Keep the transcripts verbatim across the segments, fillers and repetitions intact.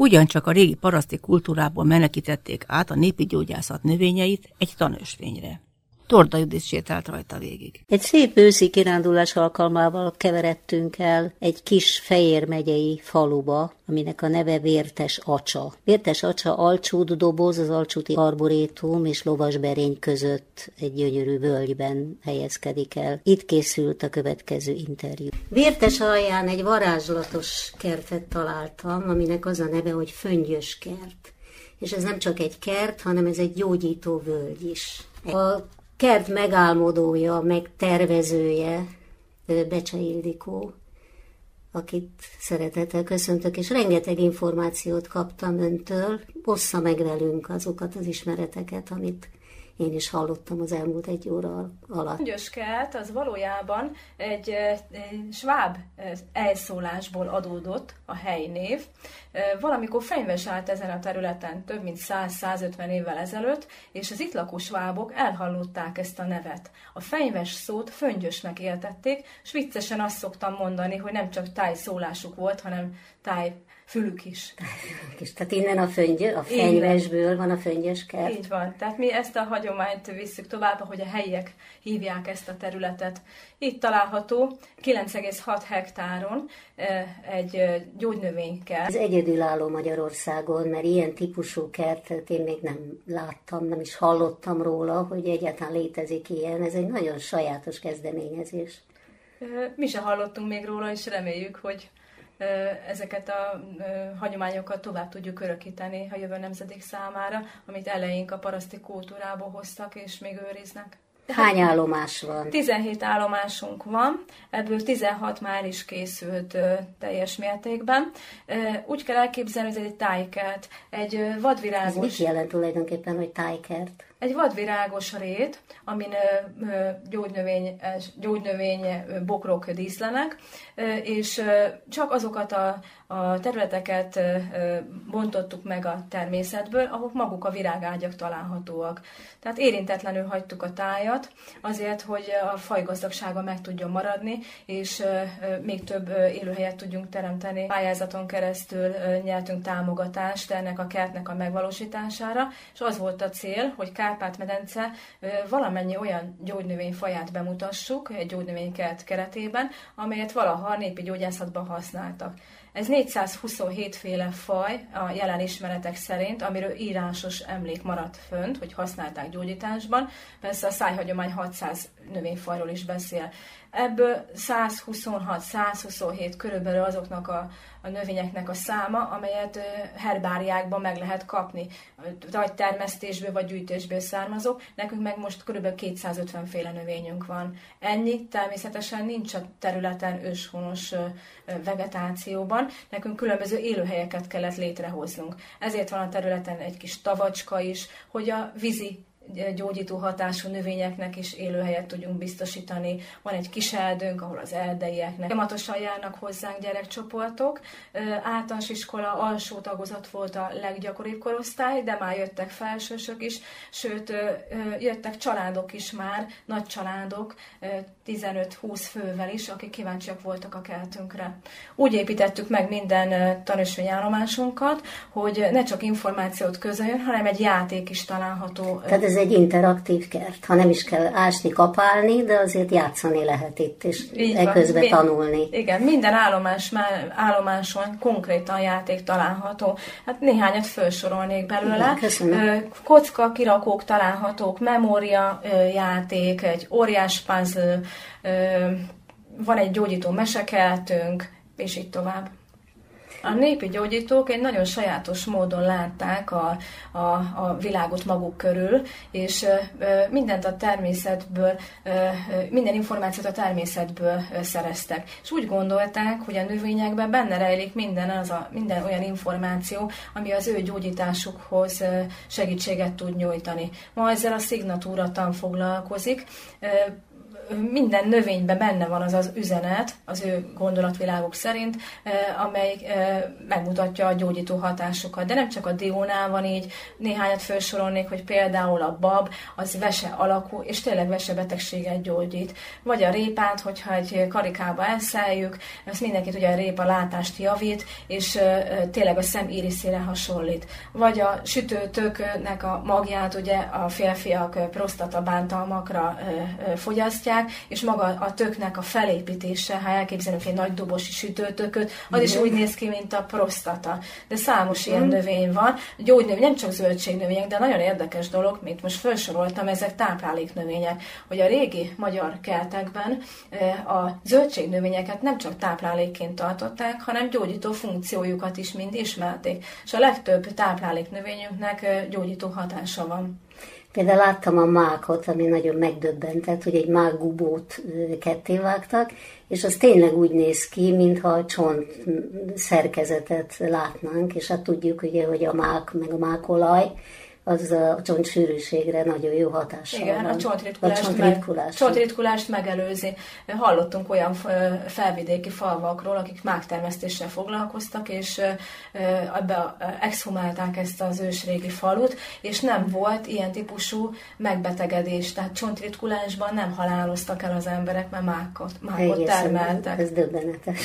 Ugyancsak a régi paraszti kultúrából menekítették át a népi gyógyászat növényeit egy tanösvényre. Torda Judit sétált rajta végig. Egy szép őszi kirándulás alkalmával keveredtünk el egy kis Fejér megyei faluba, aminek a neve Vértes Acsa. Vértes Acsa Alcsút doboz, az Alcsúti Arborétum és Lovasberény között egy gyönyörű völgyben helyezkedik el. Itt készült a következő interjú. Vértes alján egy varázslatos kertet találtam, aminek az a neve, hogy Föngyös kert. És ez nem csak egy kert, hanem ez egy gyógyító völgy is. A kert megálmodója, meg tervezője Becse Ildikó, akit szeretettel köszöntök, és rengeteg információt kaptam öntől. Ossza meg velünk azokat az ismereteket, amit én is hallottam az elmúlt egy óra alatt. Föngyös kert az valójában egy, egy sváb elszólásból adódott a helynév. Valamikor fenyves állt ezen a területen több mint száz-százötven évvel ezelőtt, és az itt lakó svábok elhallották ezt a nevet. A fenyves szót föngyösnek értették, s viccesen azt szoktam mondani, hogy nem csak tájszólásuk volt, hanem táj fülük is. Tehát innen a, föngy, a fenyvesből van a föngyös kert. Így van. Tehát mi ezt a hagyományt visszük tovább, ahogy a helyiek hívják ezt a területet. Itt található kilenc egész hat hektáron egy gyógynövénykert. Ez egyedülálló Magyarországon, mert ilyen típusú kertet én még nem láttam, nem is hallottam róla, hogy egyáltalán létezik ilyen. Ez egy nagyon sajátos kezdeményezés. Mi se hallottunk még róla, és reméljük, hogy ezeket a hagyományokat tovább tudjuk örökíteni a jövő nemzedék számára, amit eleink a paraszti kultúrából hoztak és még őriznek. Hány állomás van? tizenhét állomásunk van, ebből tizenhat már is készült teljes mértékben. Úgy kell elképzelni, hogy ez egy tájkert, egy vadvirágos... Ez mit jelent tulajdonképpen, hogy tájkert? Egy vadvirágos rét, amin gyógynövény, gyógynövény bokrok díszlenek, és csak azokat a, a területeket bontottuk meg a természetből, ahol maguk a virágágyak találhatóak. Tehát érintetlenül hagytuk a tájat, azért, hogy a fajgazdagsága meg tudjon maradni, és még több élőhelyet tudjunk teremteni. Pályázaton keresztül nyertünk támogatást ennek a kertnek a megvalósítására, és az volt a cél, hogy Kárpát-medence valamennyi olyan gyógynövényfaját bemutassuk egy gyógynövénykert keretében, amelyet valaha a népi gyógyászatban használtak. Ez négyszázhuszonhét féle faj a jelen ismeretek szerint, amiről írásos emlék maradt fönt, hogy használták gyógyításban. Persze a szájhagyomány hatszáz növényfajról is beszél. Ebből százhuszonhat-százhuszonhét körülbelül azoknak a, a növényeknek a száma, amelyet herbáriákban meg lehet kapni, vagy termesztésből, vagy gyűjtésből származó. Nekünk meg most körülbelül kétszázötven féle növényünk van. Ennyi természetesen nincs a területen őshonos vegetációban. Nekünk különböző élőhelyeket kellett létrehoznunk. Ezért van a területen egy kis tavacska is, hogy a vízi gyógyító hatású növényeknek is élőhelyet tudjunk biztosítani. Van egy kis erdőnk, ahol az erdeieknek folyamatosan járnak hozzánk gyerekcsoportok. Általános iskola alsó tagozat volt a leggyakoribb korosztály, de már jöttek felsősök is, sőt, jöttek családok is már, nagy családok, tizenöt-húsz fővel is, akik kíváncsiak voltak a kertünkre. Úgy építettük meg minden tanúsványállomásunkat, hogy ne csak információt közöljön, hanem egy játék is található. Tehát ez egy interaktív kert, ha nem is kell ásni, kapálni, de azért játszani lehet itt, és eközben tanulni. Igen, minden állomás, állomáson konkrétan játék található. Hát néhányat felsorolnék belőle. Igen, kocka kirakók találhatók, memória játék, egy óriás puzzle, van egy gyógyító mesekertünk, és így tovább. A népi gyógyítók egy nagyon sajátos módon látták a, a, a világot maguk körül, és mindent a természetből, minden információt a természetből szereztek. És úgy gondolták, hogy a növényekben benne rejlik minden, az a, minden olyan információ, ami az ő gyógyításukhoz segítséget tud nyújtani. Ma ezzel a szignatúra tan foglalkozik. minden növényben benne van az az üzenet, az ő gondolatviláguk szerint, amely megmutatja a gyógyító hatásukat. De nem csak a diónál van így, néhányat felsorolnék, hogy például a bab, az vese alakú, és tényleg vesebetegséget gyógyít. Vagy a répát, hogyha egy karikába elszeljük, ezt mindenki tudja, a répa látást javít, és tényleg a szem iriszére hasonlít. Vagy a sütőtöknek a magját ugye a férfiak prostata bántalmakra fogyasztják, és maga a töknek a felépítése, ha elképzelünk egy nagy dobosi sütőtököt, az is úgy néz ki, mint a prostata. De számos ilyen növény van. Gyógynövény, nem csak zöldségnövények, de nagyon érdekes dolog, mint most felsoroltam, ezek tápláléknövények, hogy a régi magyar keltekben a zöldségnövényeket nem csak táplálékként tartották, hanem gyógyító funkciójukat is mind ismerték. És a legtöbb tápláléknövényünknek gyógyító hatása van. Például láttam a mákot, ami nagyon megdöbbentett, hogy egy mákgubót ketté vágtak, és az tényleg úgy néz ki, mintha a csont szerkezetet látnánk, és hát tudjuk ugye, hogy a mák meg a mákolaj, az a csontsűrűségre nagyon jó hatással Igen, van. a csontritkulást, a csontritkulást, meg, csontritkulást megelőzi. Hallottunk olyan felvidéki falvakról, akik mágtermesztéssel foglalkoztak, és ebbe exhumálták ezt az ősrégi falut, és nem volt ilyen típusú megbetegedés. Tehát csontritkulásban nem haláloztak el az emberek, mert mákot, mákot termeltek. Ez döbbenetes.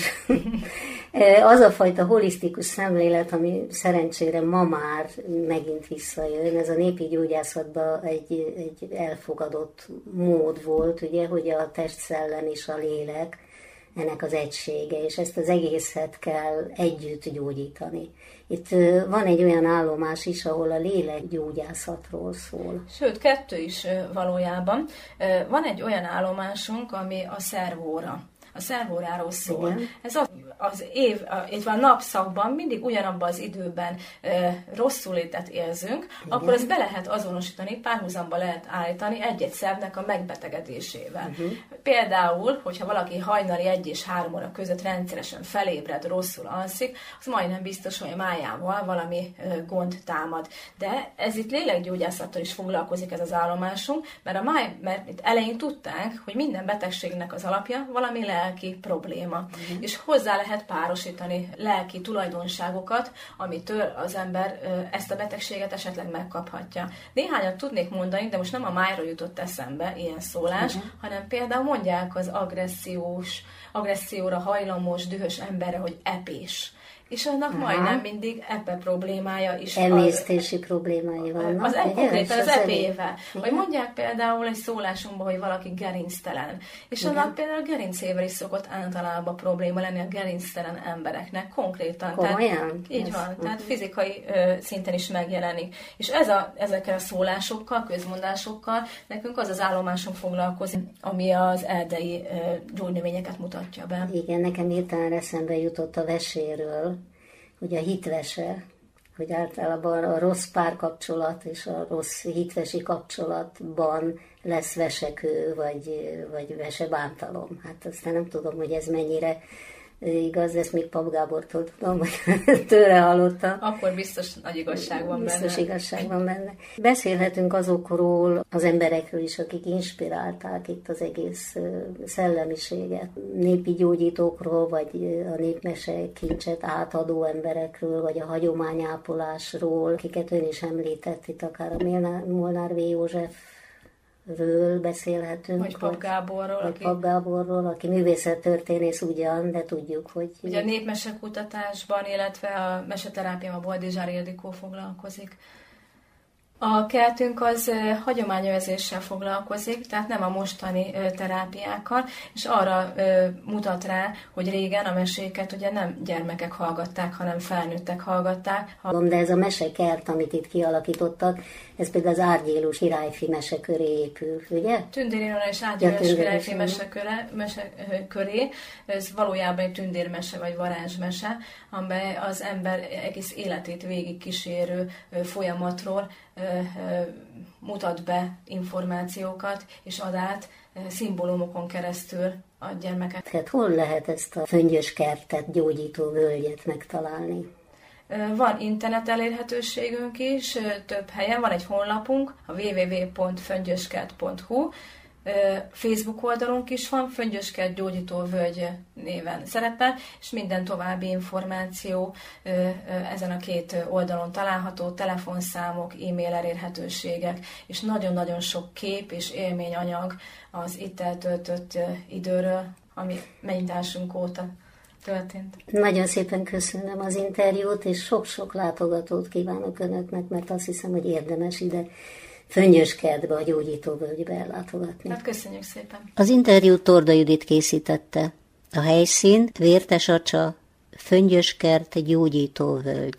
Az a fajta holisztikus szemlélet, ami szerencsére ma már megint visszajön, ez a népi gyógyászatban egy, egy elfogadott mód volt, ugye, hogy a test, szellem és a lélek ennek az egysége, és ezt az egészet kell együtt gyógyítani. Itt van egy olyan állomás is, ahol a lélekgyógyászatról szól. Sőt, kettő is valójában. Van egy olyan állomásunk, ami a szervóra. A szervóráról szól. Igen. Ez az, az év, a, a napszakban mindig ugyanabban az időben e, rosszul létet érzünk, igen. Akkor ezt be lehet azonosítani, párhuzamba lehet állítani egy-egy szervnek a megbetegedésével. Uh-huh. Például, hogyha valaki hajnali egy és három óra között rendszeresen felébred, rosszul alszik, az majdnem biztos, hogy a májával valami e, gond támad. De ez itt lélekgyógyászattal is foglalkozik ez az állomásunk, mert a máj, mert itt elején tudták, hogy minden betegségnek az alapja valami lelki probléma. Uh-huh. És hozzá lehet párosítani lelki tulajdonságokat, amitől az ember ezt a betegséget esetleg megkaphatja. Néhányat tudnék mondani, de most nem a májról jutott eszembe ilyen szólás, uh-huh. hanem például mondják az agressziós, agresszióra hajlamos, dühös emberre, hogy epés. És annak aha. majdnem mindig epe problémája is. Emésztési az, problémái vannak. Az, az konkrétan az epével. Vagy mondják például egy szólásunkban, hogy valaki gerinctelen. És igen. annak például gerincével is szokott általában probléma lenni a gerinctelen embereknek. Konkrétan. Komolyan? Tehát, így van. Uh-huh. Tehát fizikai ö, szinten is megjelenik. És ez a, ezekkel a szólásokkal, közmondásokkal nekünk az az állomásunk foglalkozik, ami az erdei ö, gyógynövényeket mutatja be. Igen, nekem hirtelen eszembe jutott a veséről, hogy a hitvese, hogy általában a rossz párkapcsolat és a rossz hitvesi kapcsolatban lesz vesekő, vagy, vagy vesebántalom. Hát aztán nem tudom, hogy ez mennyire igaz, ezt még Pap Gábortól tudom, vagy tőle hallottam. Akkor biztos nagy igazság van biztos benne. Biztos igazság van benne. Beszélhetünk azokról az emberekről is, akik inspirálták itt az egész szellemiséget. Népi gyógyítókról, vagy a népmese kincset átadó emberekről, vagy a hagyományápolásról, akiket ön is említett itt, akár a Molnár V. József ről beszélhetünk. Vagy Pap Gáborról. Vagy aki... Pap Gáborról, aki művészettörténész ugyan, de tudjuk, hogy... Ugye a népmesekutatásban, illetve a meseterápiában a Boldizsár Ildikó foglalkozik. A kertünk az hagyományőrzéssel foglalkozik, tehát nem a mostani terápiákkal, és arra mutat rá, hogy régen a meséket ugye nem gyermekek hallgatták, hanem felnőttek hallgatták. De ez a mesekert, amit itt kialakítottak, ez például az Árgyélus királyfi mese köré épül, ugye? Tündér Ilona és Árgyélus királyfi mese, köre, mese köré, ez valójában egy tündérmese vagy varázsmese, amely az ember egész életét végig kísérő folyamatról mutat be információkat, és ad át szimbólumokon keresztül a gyermeket. Tehát hol lehet ezt a föngyös kertet, gyógyító völgyet megtalálni? Van internet elérhetőségünk is, több helyen, van egy honlapunk, a double-u double-u double-u pont föngyöskert pont hu, Facebook oldalunk is van, Föngyöskert Gyógyító Völgy néven szerepel, és minden további információ ezen a két oldalon található, telefonszámok, e-mail elérhetőségek, és nagyon-nagyon sok kép és élményanyag az itt eltöltött időről, ami megnyitásunk óta történt. Nagyon szépen köszönöm az interjút, és sok-sok látogatót kívánok önöknek, mert azt hiszem, hogy érdemes ide Föngyöskertbe, a Gyógyítóvölgybe ellátogatni. Hát köszönjük szépen. Az interjút Torda Judit készítette. A helyszín Vértesacsa, Föngyöskert, Gyógyítóvölgy.